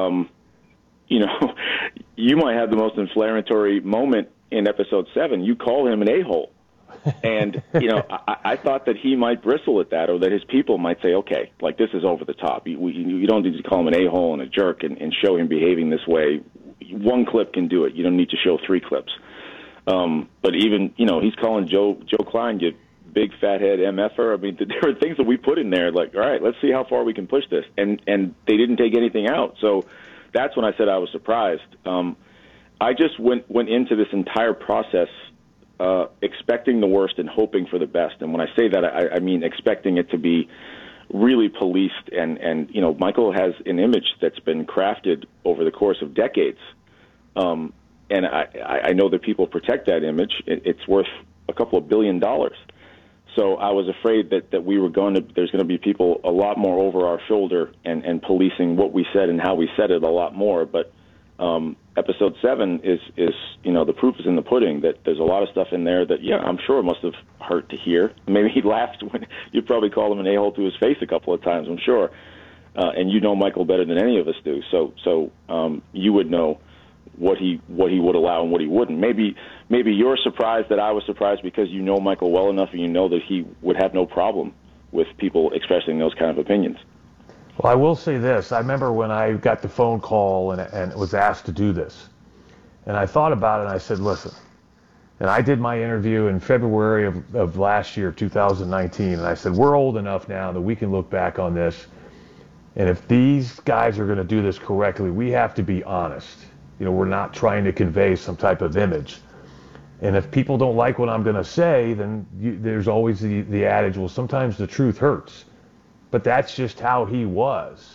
you might have the most inflammatory moment in episode 7. You call him an a-hole. And, I thought that he might bristle at that, or that his people might say, okay, like, this is over the top. You don't need to call him an a-hole and a jerk and show him behaving this way. One clip can do it. You don't need to show 3 clips. But even, he's calling Joe Klein, you big fathead MFer. I mean, there are things that we put in there, like, all right, let's see how far we can push this. And they didn't take anything out. So that's when I said I was surprised. I just went into this entire process expecting the worst and hoping for the best. And when I say that, I mean expecting it to be really policed. And Michael has an image that's been crafted over the course of decades. And I know that people protect that image. It's worth a couple of $2 billion. So I was afraid that there's going to be people a lot more over our shoulder and policing what we said and how we said it a lot more. But episode 7 is the proof is in the pudding, that there's a lot of stuff in there that, I'm sure must have hurt to hear. Maybe he laughed when you probably called him an a-hole to his face a couple of times, I'm sure. And you know Michael better than any of us do. So you would know what he would allow and what he wouldn't. Maybe you're surprised that I was surprised because you know Michael well enough and you know that he would have no problem with people expressing those kind of opinions. Well, I will say this. I remember when I got the phone call and was asked to do this. And I thought about it and I said, listen. And I did my interview in February of last year, 2019. And I said, we're old enough now that we can look back on this. And if these guys are going to do this correctly, we have to be honest. We're not trying to convey some type of image. And if people don't like what I'm going to say, then there's always the adage, well, sometimes the truth hurts. But that's just how he was.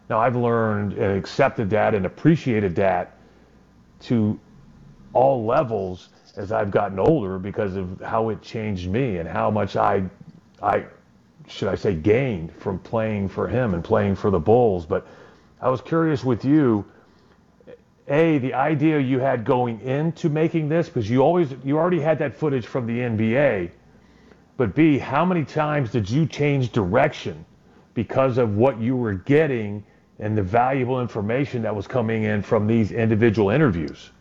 Now, I've learned and accepted that and appreciated that to all levels as I've gotten older because of how it changed me and how much I should I say, gained from playing for him and playing for the Bulls. But I was curious with you, A, the idea you had going into making this, because you already had that footage from the NBA, but B, how many times did you change direction because of what you were getting and the valuable information that was coming in from these individual interviews?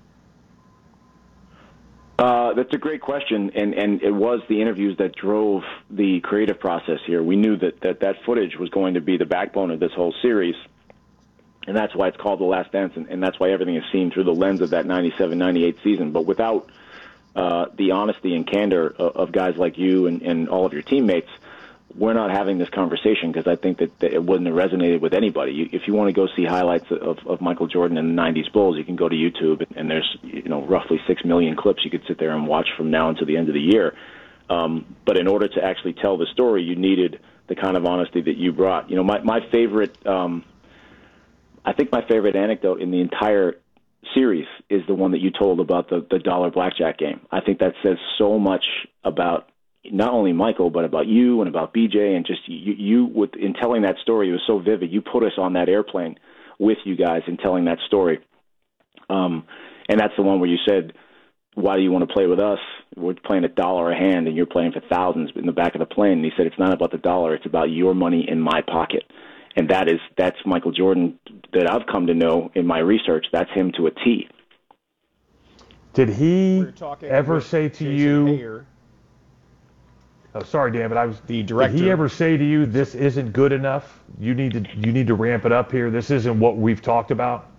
That's a great question, and it was the interviews that drove the creative process here. We knew that footage was going to be the backbone of this whole series, and that's why it's called The Last Dance, and that's why everything is seen through the lens of that 97-98 season. But without the honesty and candor of guys like you and all of your teammates, we're not having this conversation because I think that it wouldn't have resonated with anybody. If you want to go see highlights of Michael Jordan and the 90s Bulls, you can go to YouTube, and there's roughly 6 million clips you could sit there and watch from now until the end of the year. But in order to actually tell the story, you needed the kind of honesty that you brought. My favorite, I think my favorite anecdote in the entire series is the one that you told about the dollar blackjack game. I think that says so much about not only Michael, but about you and about BJ, and just you in telling that story. It was so vivid. You put us on that airplane with you guys in telling that story. And that's the one where you said, why do you want to play with us? We're playing $1 a hand, and you're playing for thousands in the back of the plane. And he said, it's not about the dollar. It's about your money in my pocket. And that's Michael Jordan that I've come to know in my research. That's him to a T. Did he ever say to you... Oh, sorry, Dan, but I was the director. Did he ever say to you, "This isn't good enough. You need to ramp it up here. This isn't what we've talked about"?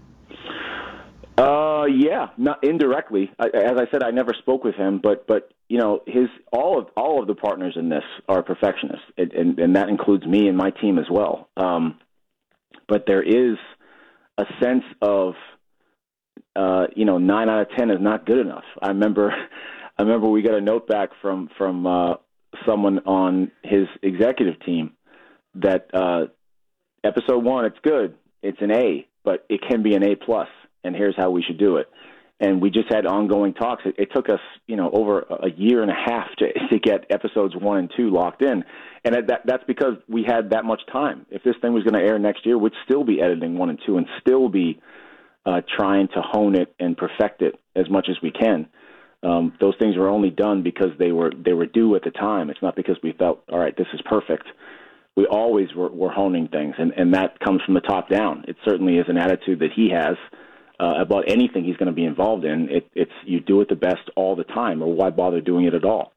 Yeah, not indirectly. As I said, I never spoke with him, but all of the partners in this are perfectionists, and that includes me and my team as well. But there is a sense of 9 out of 10 is not good enough. I remember we got a note back from someone on his executive team that episode 1, it's good, it's an A, but it can be an A+, and here's how we should do it. And we just had ongoing talks. It took us, over a year and a half to get episodes 1 and 2 locked in, and that's because we had that much time. If this thing was going to air next year, we'd still be editing 1 and 2 and still be trying to hone it and perfect it as much as we can. Those things were only done because they were due at the time. It's not because we felt, all right, this is perfect. We always were honing things, and that comes from the top down. It certainly is an attitude that he has about anything he's going to be involved in. It's you do it the best all the time, or why bother doing it at all?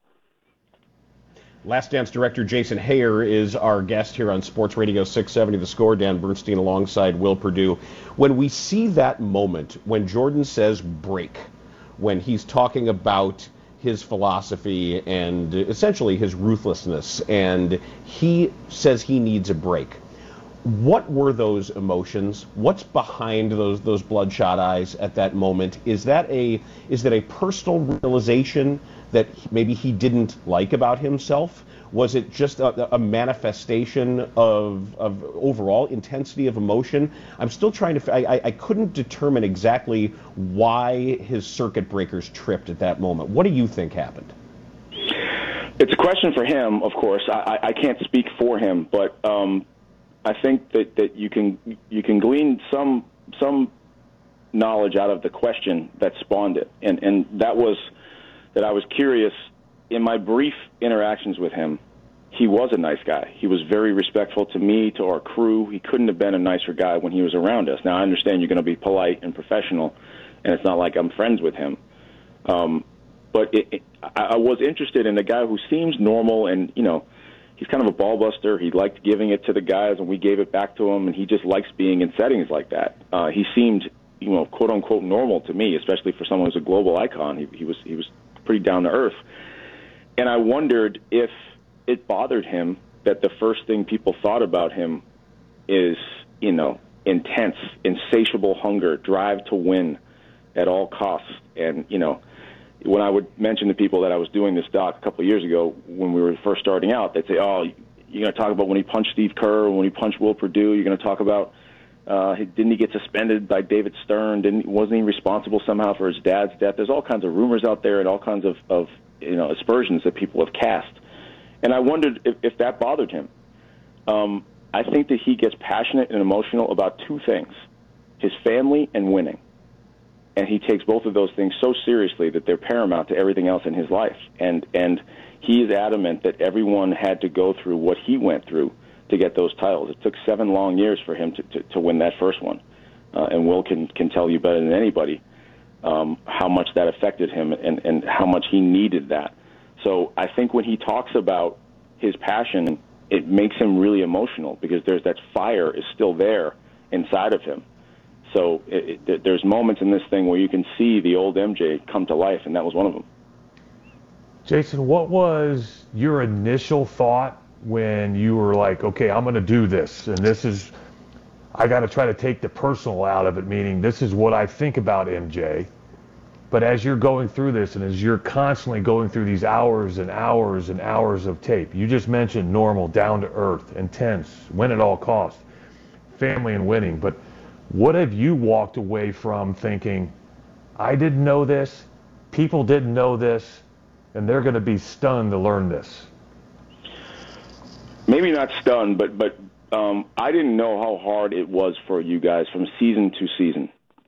Last Dance director Jason Heyer is our guest here on Sports Radio 670 The Score. Dan Bernstein alongside Will Perdue. When we see that moment, when Jordan says break, when he's talking about his philosophy and essentially his ruthlessness, and he says he needs a break, what were those emotions? What's behind those bloodshot eyes at that moment? Is that a personal realization that maybe he didn't like about himself? Was it just a manifestation of overall intensity of emotion? I'm still trying to... I couldn't determine exactly why his circuit breakers tripped at that moment. What do you think happened? It's a question for him, of course. I can't speak for him, but I think that you can glean some knowledge out of the question that spawned it, and that was that I was curious. In my brief interactions with him, he was a nice guy. He was very respectful to me, to our crew. He couldn't have been a nicer guy when he was around us. Now, I understand you're going to be polite and professional, and it's not like I'm friends with him. But I was interested in a guy who seems normal, and, he's kind of a ball buster. He liked giving it to the guys, and we gave it back to him, and he just likes being in settings like that. He seemed, quote-unquote normal to me, especially for someone who's a global icon. He was pretty down to earth. And I wondered if it bothered him that the first thing people thought about him is, intense, insatiable hunger, drive to win at all costs. And, when I would mention to people that I was doing this doc a couple of years ago when we were first starting out, they'd say, oh, you're going to talk about when he punched Steve Kerr, when he punched Will Perdue, you're going to talk about Didn't he get suspended by David Stern? Wasn't he responsible somehow for his dad's death? There's all kinds of rumors out there and all kinds of aspersions that people have cast. And I wondered if that bothered him. I think that he gets passionate and emotional about two things, his family and winning. And he takes both of those things so seriously that they're paramount to everything else in his life. And he is adamant that everyone had to go through what he went through to get those titles. It took 7 long years for him to win that first one. And Will can tell you better than anybody how much that affected him and how much he needed that. So I think when he talks about his passion, it makes him really emotional because there's that fire is still there inside of him. So there's moments in this thing where you can see the old MJ come to life, and that was one of them. Jason, what was your initial thought when you were like, okay, I'm going to do this, and I got to try to take the personal out of it, meaning this is what I think about MJ. But as you're going through this and as you're constantly going through these hours and hours and hours of tape, you just mentioned normal, down to earth, intense, win at all costs, family and winning. But what have you walked away from thinking, I didn't know this, people didn't know this, and they're going to be stunned to learn this? Maybe not stunned, but I didn't know how hard it was for you guys from season to season.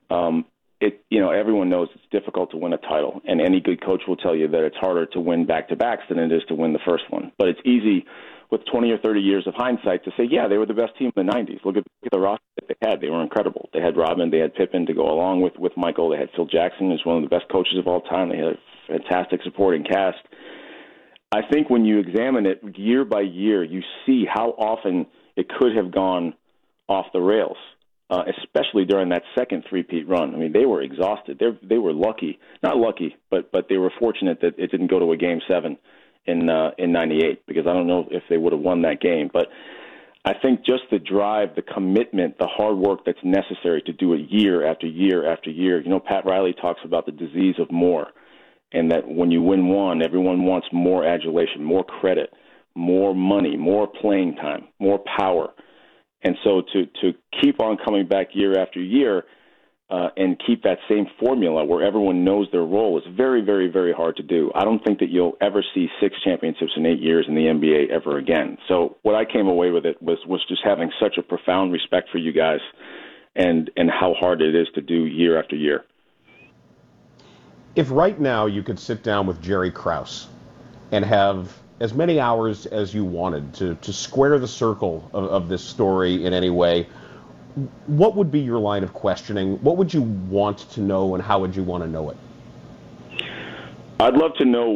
Everyone knows it's difficult to win a title, and any good coach will tell you that it's harder to win back-to-backs than it is to win the first one. But it's easy with 20 or 30 years of hindsight to say, yeah, they were the best team in the 90s. Look at the roster that they had. They were incredible. They had Robin, they had Pippen to go along with Michael. They had Phil Jackson, who's one of the best coaches of all time. They had a fantastic supporting cast. I think when you examine it year by year, you see how often it could have gone off the rails, especially during that second three-peat run. I mean, they were exhausted. They were lucky. Not lucky, but they were fortunate that it didn't go to a Game 7 in 98, because I don't know if they would have won that game. But I think just the drive, the commitment, the hard work that's necessary to do it year after year after year. Pat Riley talks about the disease of more, and that when you win one, everyone wants more adulation, more credit, more money, more playing time, more power. And so to keep on coming back year after year and keep that same formula where everyone knows their role is very, very, very hard to do. I don't think that you'll ever see 6 championships in 8 years in the NBA ever again. So what I came away with it was just having such a profound respect for you guys and how hard it is to do year after year. If right now you could sit down with Jerry Krause and have as many hours as you wanted to square the circle of this story in any way, what would be your line of questioning? What would you want to know, and how would you want to know it? I'd love to know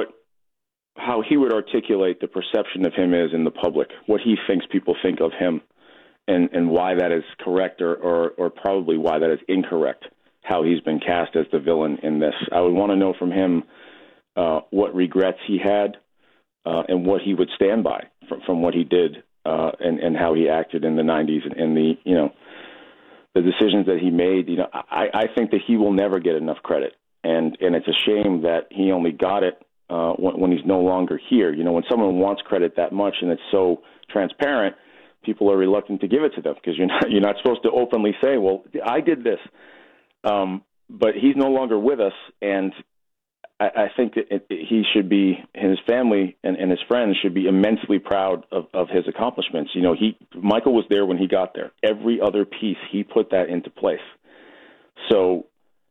how he would articulate the perception of him is in the public, what he thinks people think of him, and why that is correct or probably why that is incorrect, how he's been cast as the villain in this. I would want to know from him what regrets he had and what he would stand by from what he did and how he acted in the 90s and the decisions that he made. I think that he will never get enough credit, and it's a shame that he only got it when he's no longer here. When someone wants credit that much and it's so transparent, people are reluctant to give it to them because you're not supposed to openly say, well, I did this. But he's no longer with us, and I think that he should be, his family and his friends should be immensely proud of his accomplishments. Michael was there when he got there. Every other piece, he put that into place. So,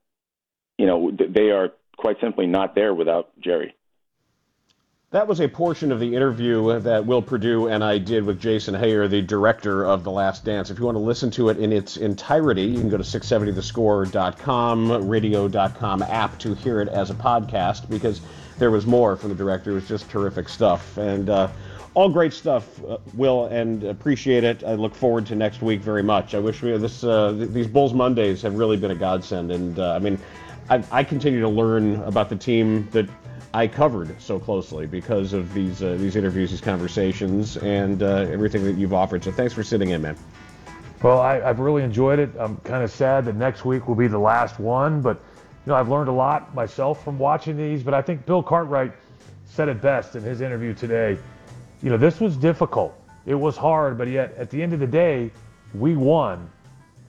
they are quite simply not there without Jerry. That was a portion of the interview that Will Perdue and I did with Jason Heyer, the director of The Last Dance. If you want to listen to it in its entirety, you can go to 670thescore.com, radio.com app to hear it as a podcast, because there was more from the director. It was just terrific stuff. And all great stuff, Will, and appreciate it. I look forward to next week very much. I wish these Bulls Mondays have really been a godsend. And, I continue to learn about the team that I covered so closely because of these interviews, these conversations, and everything that you've offered. So thanks for sitting in, man. Well, I've really enjoyed it. I'm kind of sad that next week will be the last one, but I've learned a lot myself from watching these. But I think Bill Cartwright said it best in his interview today. This was difficult. It was hard, but yet at the end of the day, we won,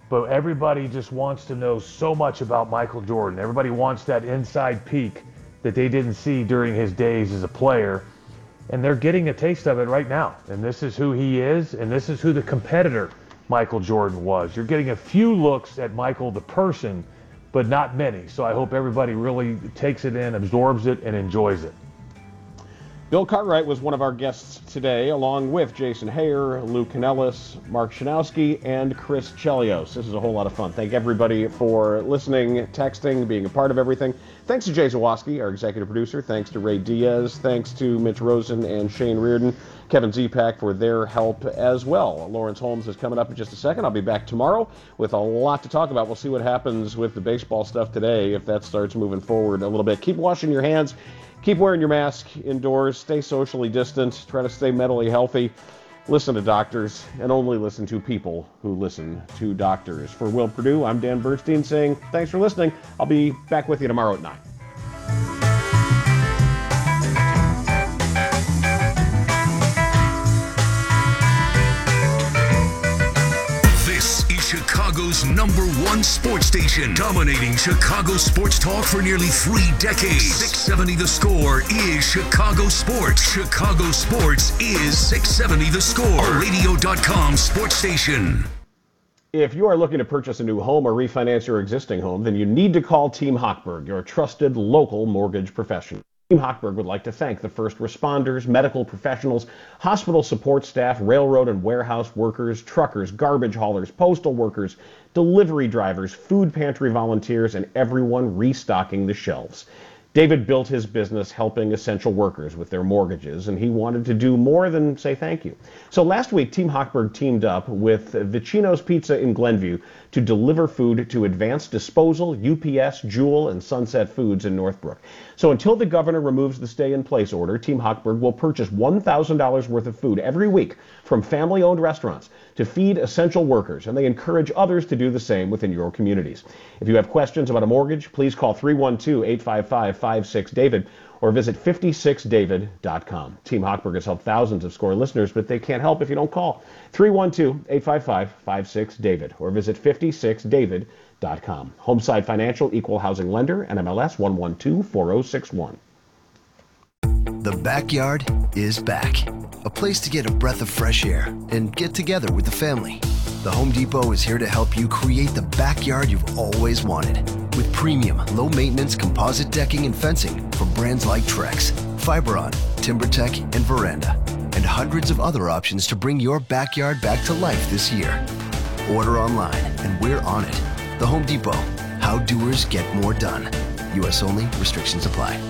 but everybody just wants to know so much about Michael Jordan. Everybody wants that inside peek that they didn't see during his days as a player, and they're getting a taste of it right now. And this is who he is, and this is who the competitor Michael Jordan was. You're getting a few looks at Michael the person, but not many. So I hope everybody really takes it in, absorbs it, and enjoys it. Bill Cartwright was one of our guests today, along with Jason Heyer, Lou Canellis, Mark Shanowski, and Chris Chelios. This is a whole lot of fun. Thank everybody for listening, texting, being a part of everything. Thanks to Jay Zawoski, our executive producer. Thanks to Ray Diaz. Thanks to Mitch Rosen and Shane Reardon. Kevin Zepak for their help as well. Lawrence Holmes is coming up in just a second. I'll be back tomorrow with a lot to talk about. We'll see what happens with the baseball stuff today, if that starts moving forward a little bit. Keep washing your hands. Keep wearing your mask indoors. Stay socially distant. Try to stay mentally healthy. Listen to doctors, and only listen to people who listen to doctors. For Will Perdue, I'm Dan Bernstein saying thanks for listening. I'll be back with you tomorrow at 9. Chicago's #1 sports station, dominating Chicago sports talk for nearly 3 decades. 670 The Score is Chicago sports. Chicago sports is 670 The Score, a radio.com sports station. If you are looking to purchase a new home or refinance your existing home, then you need to call Team Hochberg, your trusted local mortgage professional. Team Hochberg would like to thank the first responders, medical professionals, hospital support staff, railroad and warehouse workers, truckers, garbage haulers, postal workers, delivery drivers, food pantry volunteers, and everyone restocking the shelves. David built his business helping essential workers with their mortgages, and he wanted to do more than say thank you. So last week, Team Hochberg teamed up with Vicino's Pizza in Glenview to deliver food to Advanced Disposal, UPS, Jewel, and Sunset Foods in Northbrook. So until the governor removes the stay-in-place order, Team Hochberg will purchase $1,000 worth of food every week from family-owned restaurants to feed essential workers, and they encourage others to do the same within your communities. If you have questions about a mortgage, please call 312-855-56-DAVID or visit 56david.com. Team Hochberg has helped thousands of SCORE listeners, but they can't help if you don't call. 312-855-56-DAVID or visit 56david.com. Homeside Financial, Equal Housing Lender, NMLS 1124061. The backyard is back. A place to get a breath of fresh air and get together with the family. The Home Depot is here to help you create the backyard you've always wanted. With premium, low-maintenance composite decking and fencing from brands like Trex, Fiberon, TimberTech, and Veranda. And hundreds of other options to bring your backyard back to life this year. Order online, and we're on it. The Home Depot. How doers get more done. U.S. only. Restrictions apply.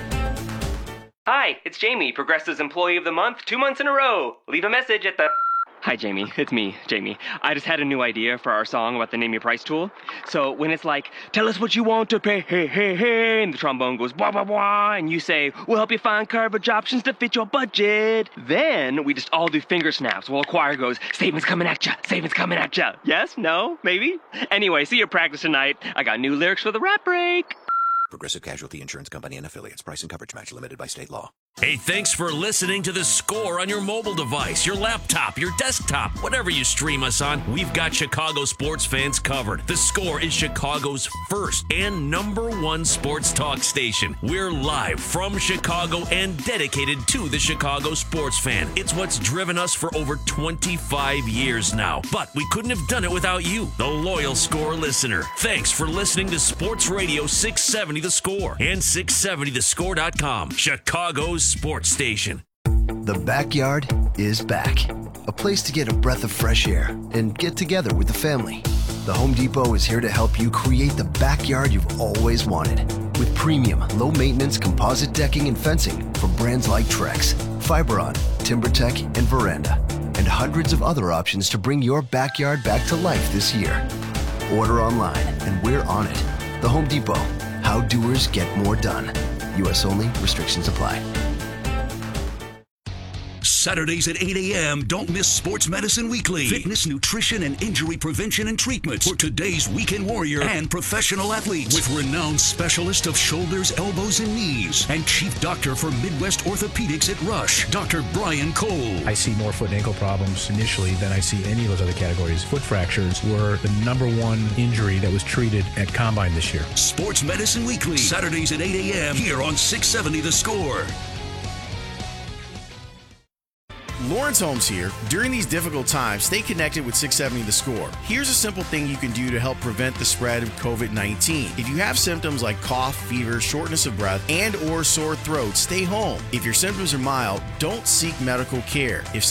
Hi, it's Jamie, Progressive's Employee of the Month, 2 months in a row. Leave a message at the... Hi, Jamie. It's me, Jamie. I just had a new idea for our song about the Name Your Price tool. So when it's like, tell us what you want to pay, hey, hey, hey, and the trombone goes, blah, blah, blah, and you say, we'll help you find coverage options to fit your budget. Then we just all do finger snaps while a choir goes, savings coming at ya, savings coming at ya. Yes? No? Maybe? Anyway, see your practice tonight. I got new lyrics for the rap break. Progressive Casualty Insurance Company and Affiliates. Price and coverage match limited by state law. Hey, thanks for listening to The Score on your mobile device, your laptop, your desktop, whatever you stream us on. We've got Chicago sports fans covered. The Score is Chicago's first and #1 sports talk station. We're live from Chicago and dedicated to the Chicago sports fan. It's what's driven us for over 25 years now. But we couldn't have done it without you, the loyal Score listener. Thanks for listening to Sports Radio 670 The Score and 670thescore.com, Chicago's sports station. The backyard is back. A place to get a breath of fresh air and get together with the family. The Home Depot is here to help you create the backyard you've always wanted. With premium, low-maintenance composite decking and fencing from brands like Trex, Fiberon, TimberTech, and Veranda. And hundreds of other options to bring your backyard back to life this year. Order online, and we're on it. The Home Depot. How doers get more done. U.S. only. Restrictions apply. Saturdays at 8 a.m., don't miss Sports Medicine Weekly. Fitness, nutrition, and injury prevention and treatment for today's weekend warrior and professional athletes. With renowned specialist of shoulders, elbows, and knees, and chief doctor for Midwest Orthopedics at Rush, Dr. Brian Cole. I see more foot and ankle problems initially than I see any of those other categories. Foot fractures were the number one injury that was treated at Combine this year. Sports Medicine Weekly, Saturdays at 8 a.m. here on 670 The Score. Lawrence Holmes here. During these difficult times, stay connected with 670 The Score. Here's a simple thing you can do to help prevent the spread of COVID-19. If you have symptoms like cough, fever, shortness of breath, and or sore throat, stay home. If your symptoms are mild, don't seek medical care. If